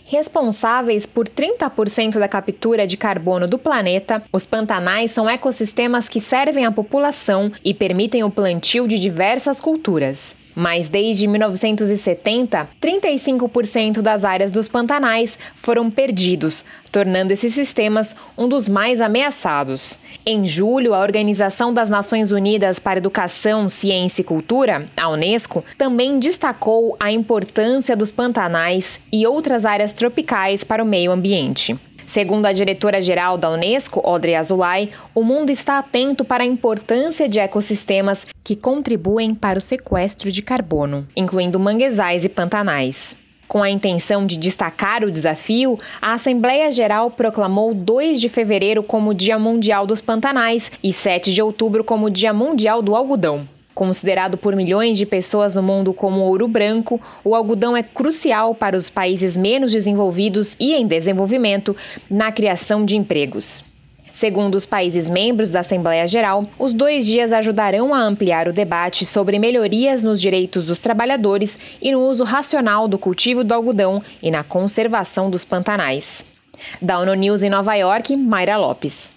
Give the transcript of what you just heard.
Responsáveis por 30% da captura de carbono do planeta, os pantanais são ecossistemas que servem à população e permitem o plantio de diversas culturas. Mas desde 1970, 35% das áreas dos pantanais foram perdidos, tornando esses sistemas um dos mais ameaçados. Em julho, a Organização das Nações Unidas para Educação, Ciência e Cultura, a Unesco, também destacou a importância dos pantanais e outras áreas tropicais para o meio ambiente. Segundo a diretora-geral da Unesco, Audrey Azoulay, o mundo está atento para a importância de ecossistemas que contribuem para o sequestro de carbono, incluindo manguezais e pantanais. Com a intenção de destacar o desafio, a Assembleia Geral proclamou 2 de fevereiro como Dia Mundial dos Pantanais e 7 de outubro como Dia Mundial do Algodão. Considerado por milhões de pessoas no mundo como ouro branco, o algodão é crucial para os países menos desenvolvidos e em desenvolvimento na criação de empregos. Segundo os países membros da Assembleia Geral, os 2 dias ajudarão a ampliar o debate sobre melhorias nos direitos dos trabalhadores e no uso racional do cultivo do algodão e na conservação dos pantanais. Da ONU News em Nova York, Mayra Lopes.